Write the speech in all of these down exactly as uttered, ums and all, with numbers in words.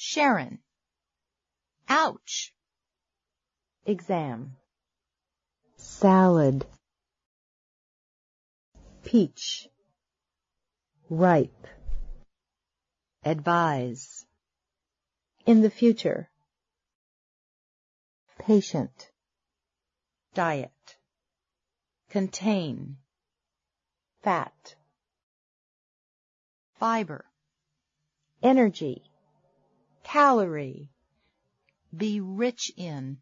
Sharon. Ouch. Exam. Salad. Peach. Ripe. Advise. In the future. Patient. Diet. Contain. Fat. Fiber. Energy. Calorie. Be rich in.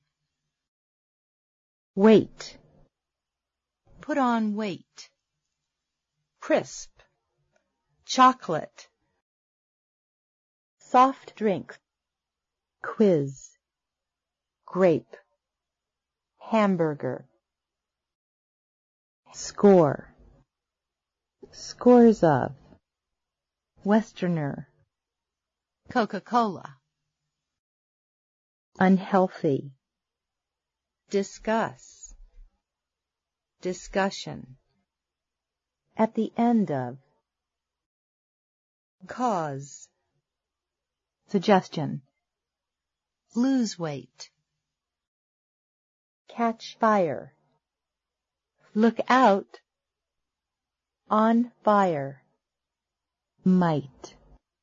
Weight. Put on weight. Crisp. Chocolate. Soft drinks. Quiz. Grape. Hamburger. Score. Scores of. Westerner. Coca-Cola. Unhealthy. Discuss. Discussion. At the end of. Cause. Suggestion. Lose weight. Catch fire. Look out. On fire. Might.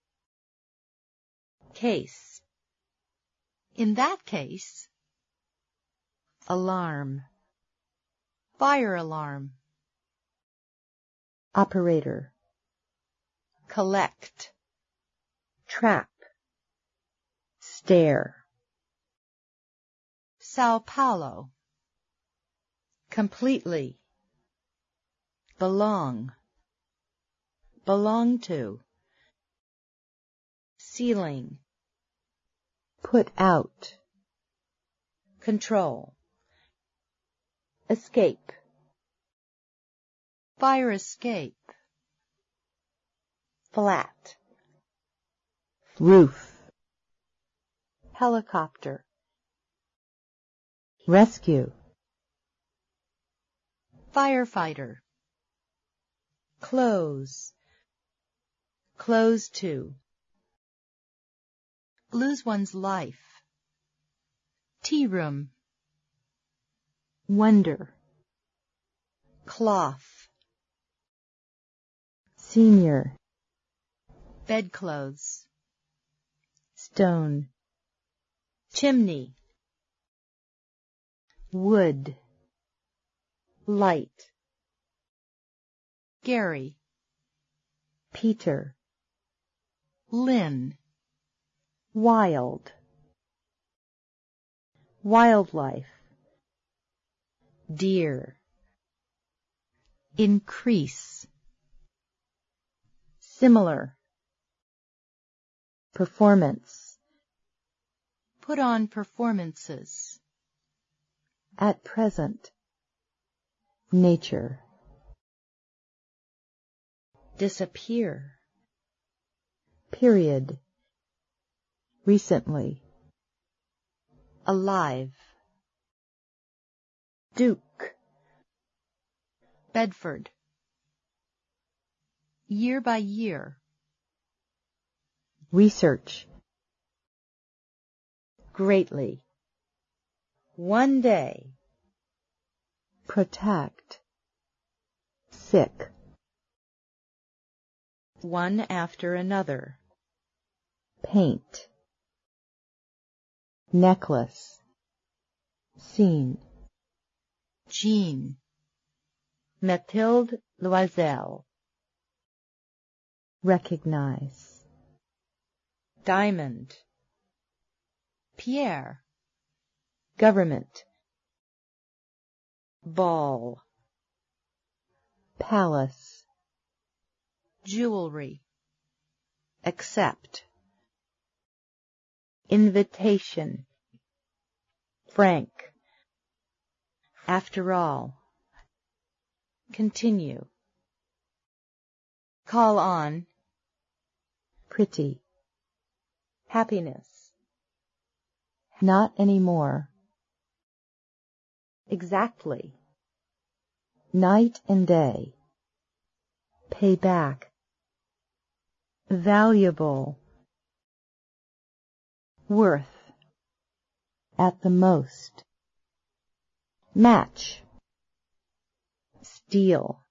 Case. In that case. Alarm. Fire alarm. Operator. Collect. Trap. Stare. Sao Paulo. Completely. Belong. Belong to. Ceiling. Put out. Control. Escape. Fire escape. Flat. Roof. Helicopter. Rescue. Firefighter. Close. Close to. Lose one's life. Tea room. Wonder. Cloth. Senior. Bedclothes. Stone. Chimney. Wood. Light. Gary. Peter. Lynn. Wild. Wildlife. Deer. Increase. Similar. Performance. Put on performances. At present. Nature. Disappear. Period. Recently. Alive. Duke. Bedford. Year by year. Research. Greatly. One day. Protect. Sick. One after another. Paint. Necklace. Scene. Jean. Mathilde Loisel. Recognize. Diamond. Pierre. Government. Ball. Palace. Jewelry. Accept. Invitation. Frank. After all. Continue. Call on. Pretty. Happiness. Not anymore. Exactly. Night and day. Pay back. Valuable. worth, at the most. Match, steal,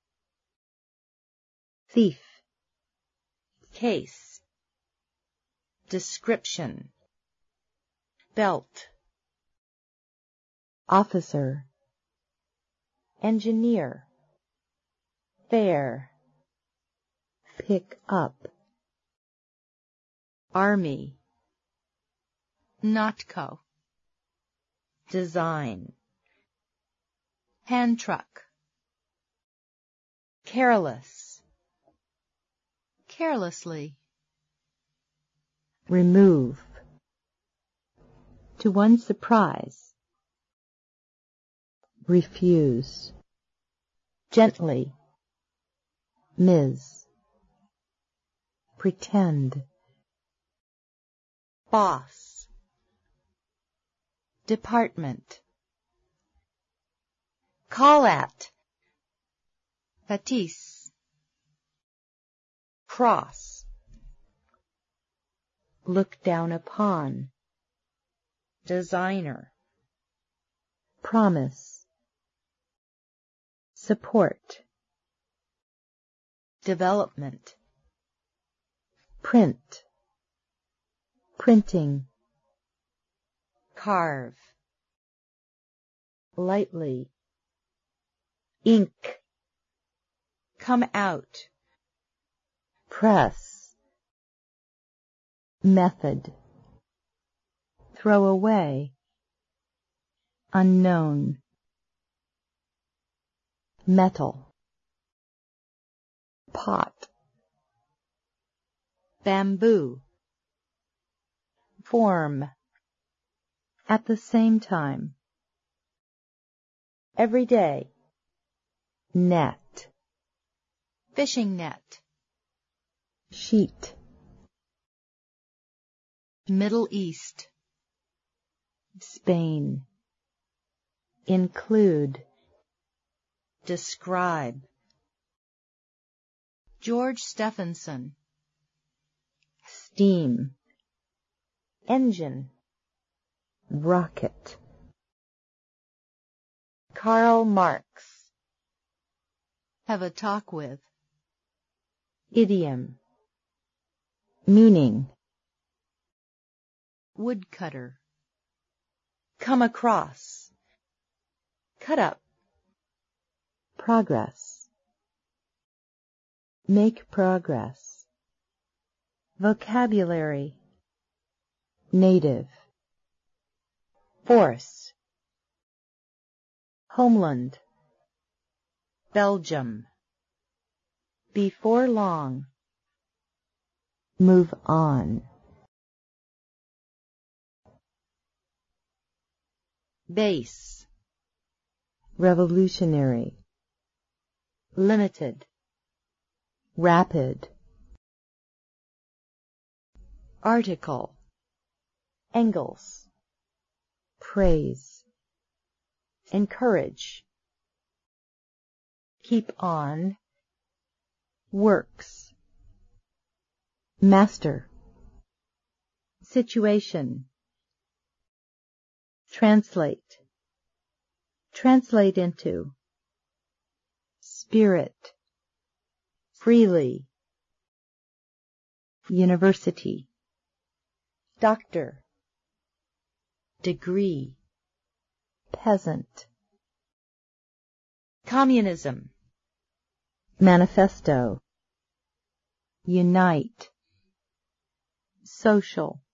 thief, case, description, belt, officer, engineer, fair, pick up, army, Notco, design, hand truck, careless, carelessly, remove, to one's surprise, refuse, gently, Miz pretend, boss, department, call at, Batiste, cross, look down upon, designer, promise, support, development, print, printing, carve, lightly, ink, come out, press, method, throw away, unknown, metal, pot, bamboo, form, at the same time, every day, net, fishing net, sheet, Middle East, Spain, include, describe, George Stephenson, steam, engine, rocket, Karl Marx, have a talk with, idiom, meaning, woodcutter, come across, cut up, progress, make progress, vocabulary, native, force, homeland, Belgium, before long, move on, base, revolutionary, limited, rapid, article, Engels, praise, encourage, keep on, works, master, situation, translate, translate into, spirit, freely, university, doctor, degree, peasant, communism, manifesto, unite, social,